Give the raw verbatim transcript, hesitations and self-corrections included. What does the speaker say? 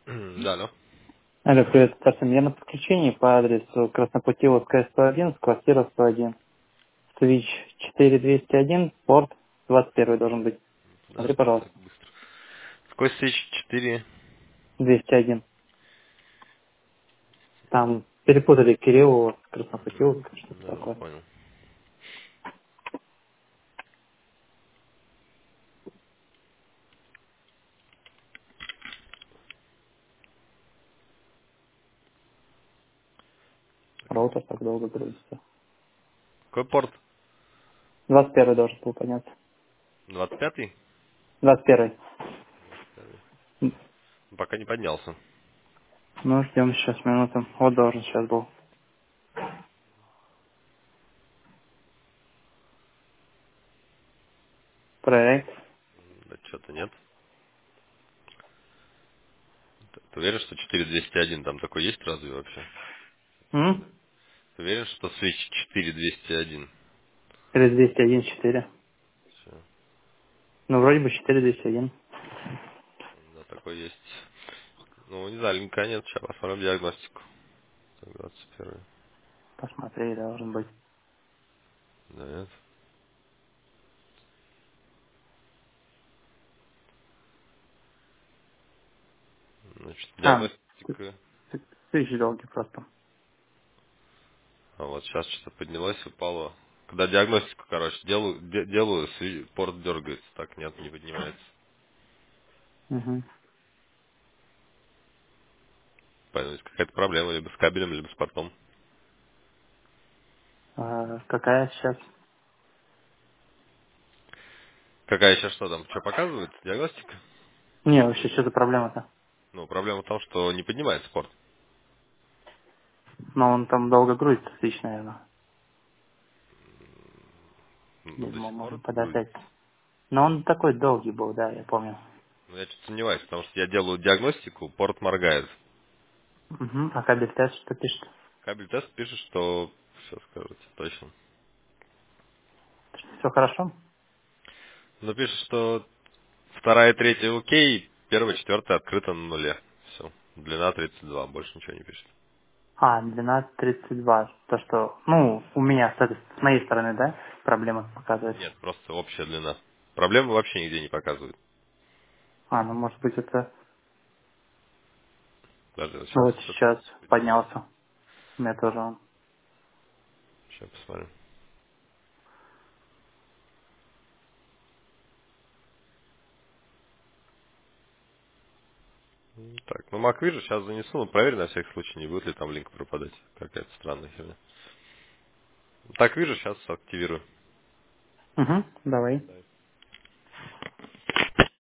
Да, алло. Алло, привет, Арсен. Я на подключении по адресу Краснопутиловская сто один, квартира сто один. Switch четыре двести один, порт двадцать один должен быть. Смотри, Подожди, пожалуйста. так быстро. Какой свич? четыре? двести один. Там перепутали Кириллова с Краснопутиловской, что-то Да, такое. понял. Роутер так долго грузится. Какой порт? двадцать один должен был подняться. двадцать пятый? двадцать один. М, Пока не поднялся. Ну, ждем сейчас минуту. Вот должен сейчас был. Проверяй. Да что-то нет. Ты ты уверен, что четыре двести один там такой есть разве вообще? М? Ты уверен, что свич четыре двести один? четыре двести один четыре. Все. Ну, вроде бы четыре двести один. Да, такой есть. Ну, не знаю, линка нет. Сейчас посмотрим диагностику. Так, двадцать первый. Посмотри, должен быть. Да, нет. Значит, А, диагностика. Switch долгий просто. А вот сейчас что-то поднялось, упало. Когда диагностику, короче, делаю, де- делаю, сви- порт дергается. Так, нет, не поднимается. Угу. Поэтому есть какая-то проблема либо с кабелем, либо с портом. А, какая сейчас? Какая сейчас что там? Что показывает? Диагностика? Не, вообще, что за проблема-то? Ну, проблема в том, что не поднимается порт. Но он там долго грузится, Switch, наверное. Ну, до Видимо, сих пор можем грузится. подождать. Но он такой долгий был, да, я помню. Но я что-то сомневаюсь, потому что я делаю диагностику, порт моргает. Угу. А кабель тест что пишет? Кабель тест пишет, что... Сейчас скажу тебе точно. Все хорошо? Но пишет, что вторая и третья окей, первая, четвертая открыта на нуле. Все. Длина тридцать два, больше ничего не пишет. А, двенадцать тридцать два. То, что, ну, у меня с, этой- с моей стороны, да, проблема показывает. Нет, просто общая длина. Проблемы вообще нигде не показывают. А, ну, может быть, это... Даже вот Ну, сейчас вот сейчас поднимался. поднялся. У меня тоже он. Сейчас посмотрим. М, Так, ну Mac вижу, сейчас занесу, но проверь на всякий случай, не будет ли там линк пропадать. Какая-то странная херня. Так вижу, сейчас активирую. Угу, давай.